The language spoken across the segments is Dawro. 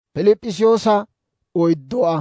Pilip'isiyoosa 4.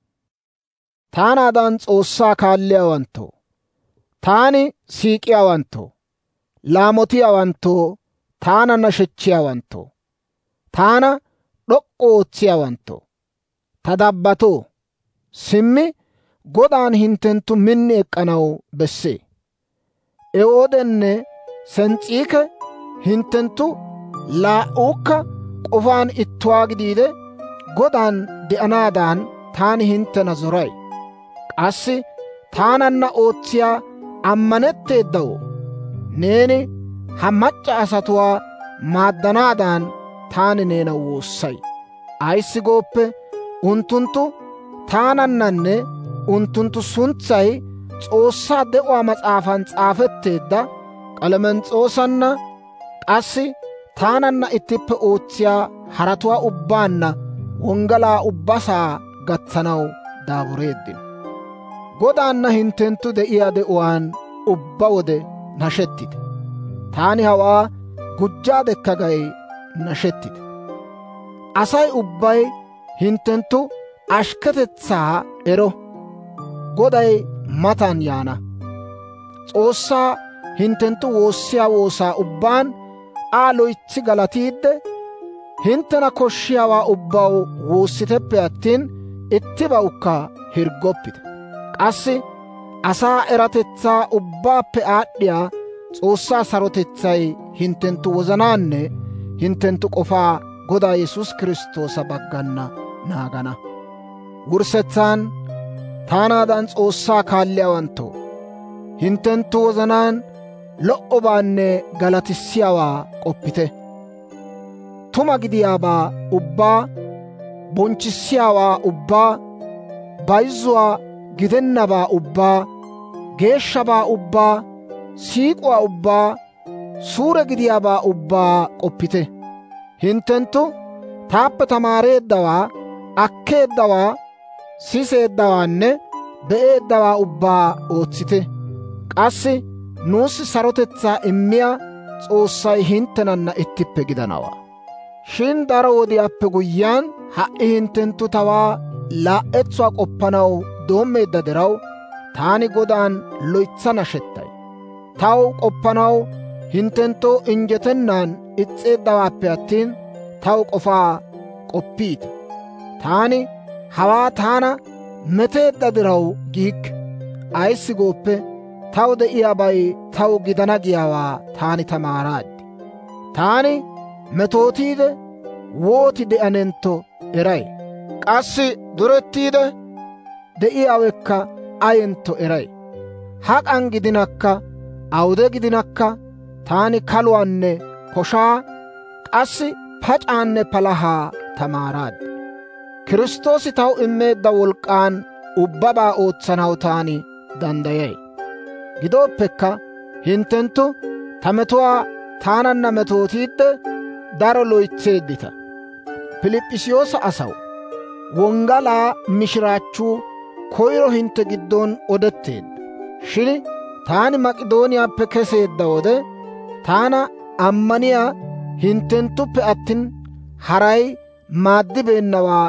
Taanaadan S'oossaa kaalliyaawanttoo, taani siik'iyaawanttoo, laamotiyaawanttoo, taana nashechchiyaawanttoo, taana d'ok'k'u ootsiyaawanttoo, ta dabbatoo, simmi Godaan hinttenttu minni ek'k'anaw bessee. Ewoodenne Sens'iike hinttenttu laa"uukka qofaan ittuwaa gidiide, Godaan de'anaadan taani hinttena zoray. Qassi taananna ootsiyaa ammanetteeddawo, neeni ha mac'c'a asatuwaa maaddanaadan taani neena woossay. Ayissi gooppe, unttunttu taanannanne unttunttu suntsay S'oossaa de'uwaa mas'aafan s'aafetteedda K'alamens'oosanna qassi taananna ittippe ootsiyaa haratuwaa ubbaanna wonggalaa ubbasaa gatsanaw daabureeddino. Godaanna hinttenttu de'iyaa de'uwaan ubbaa wode nashettite. Taani hawaa gujjaadekka gay nashettite. Asay ubbay hinttenttu ashkketetsaa ero. Goday matan yaana. S'oossaa hinttenttu woossiyaa woosaa ubbaan Aa loytsi galatiidde, hinttena koshshiyaawaa ubbaw woossiteppe attin, ittibawukka hirggoppite. Qassi asaa eratetsaa ubbaappe aad'd'iyaa S'oossaa sarotetsay hinttenttu wozanaanne hinttenttu k'ofaa Godaa Yesuusi Kiristtoosa baggana naagana. Wurssetsaan taanaadan S'oossaa kaalliyaawanttoo, hinttenttu wozanaan lo"obaanne galatissiyaawaa qoppite. Tuma gidiyaabaa ubbaa, bonchchissiyaawaa ubbaa, bayzzuwaa gidennabaa ubbaa, geeshshabaa ubbaa, siik'uwaa ubbaa, suure gidiyaabaa ubbaa qoppite. Hinttenttu taappe tamaareeddawaa, akkeeddawaa, siseeddawaanne be'eeddawaa ubbaa ootsite. Qassi nuussi sarotetsaa immiyaa S'oossay hinttenanna ittippe gidanawaa. Shin daro wodiyaappe guyyiyaan, ha"i hinttenttu tawaa laa"etsuwaa qoppanaw doommeedda diraw, taani Godaan loytsa nashettay. Taw qoppanaw hinttenttoo injjetennaan is's'eeddawaappe attin, taw qofaa qoppiita. Taani hawaa taana meteedda diraw giikke. Ayissi gooppe, taw de'iyaabay taw gidana giyaawaa taani tamaaraad. Taani metootiide wooti de'anentto eray. Qassi durettiide de'iyaawekka ayentto eray. Hak'an gidinakka awude gidinakka taani kaluwaanne koshaa, qassi pac'aanne palahaa tamaaraad. Kiristtoosi taw immeedda wolk'k'aan ubbabaa ootsanaw taani danddayay. Gidooppekka hinttenttu ta metuwaa taananna metootiidde daro loytseeddita. Pilip'isiyoosa asaw, wonggalaa mishiraachchuu koyro hintte giddon odetteedda. Shin taani Mak'idooniyaappe keseedda wode, taana ammaniyaa hinttenttuppe attin haray maaddibeennawaa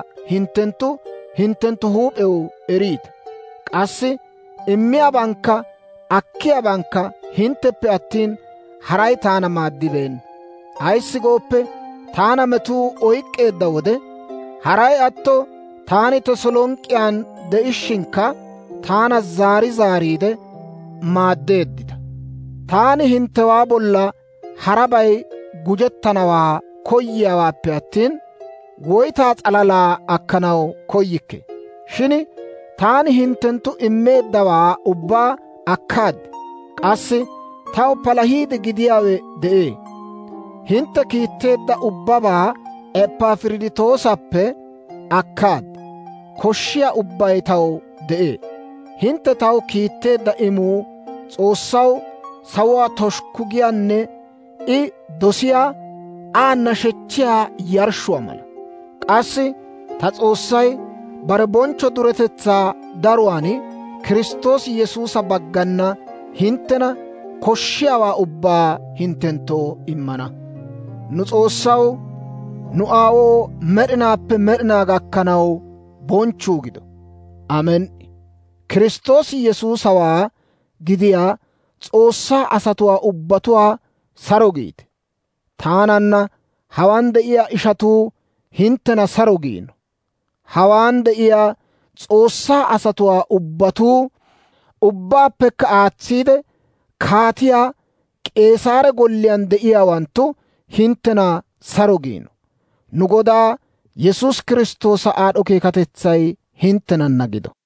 hinttenttu huup'ew eriita. Qassi immiyaabankka akkiyaabankka hintteppe attin haray taana maaddibeenna. Ayissi gooppe, taana metuu oyk'k'eedda wode, haray atto taani Teselonk'k'iyaan de'ishshinkka taana zaariide maaddeeddita. Taani hinttewaa bolla harabay gujettanawaa koyiyaawaappe attin, woytaa s'alalaa akkanaw koyikke. Shin taani hinttenttu immeeddawaa ubbaa akkaad. Qassi taw palahiide gidiyaawe de'ee. Hintte kiitteedda ubbabaa Eppafiriditoosappe akkaad. Koshshiyaa ubbay taw de'ee. Hintte taw kiitteedda imuu S'oossaw sawuwaa toshukku giyaanne I dosiyaa Aa nashechchiyaa yarshshuwaa mala. Qassi ta S'oossay bare bonchcho duretetsaa daruwaan Kiristtoosi Yesuusa baggana hinttena koshshiyaawaa ubbaa hinttenttoo immana. Nu S'oossaw nu aawoo med'inaappe med'inaa gakkanaw bonchchuu gido. Amen"i. Kiristtoosi Yesuusawaa gidiyaa S'oossaa asatuwaa ubbatuwaa saro giite. Taananna hawaan de'iyaa ishatuu hinttena saro giino. Hawaan de'iyaa S'oossaa asatuwaa ubbatuu ubbaappekka aatsiide, Kaatiyaa K'eesaare golliyaan de'iyaawanttu hinttena saro giino. Nu Godaa Yesuusi Kiristtoosa aad'd'o keekatetsay hinttenanna gido.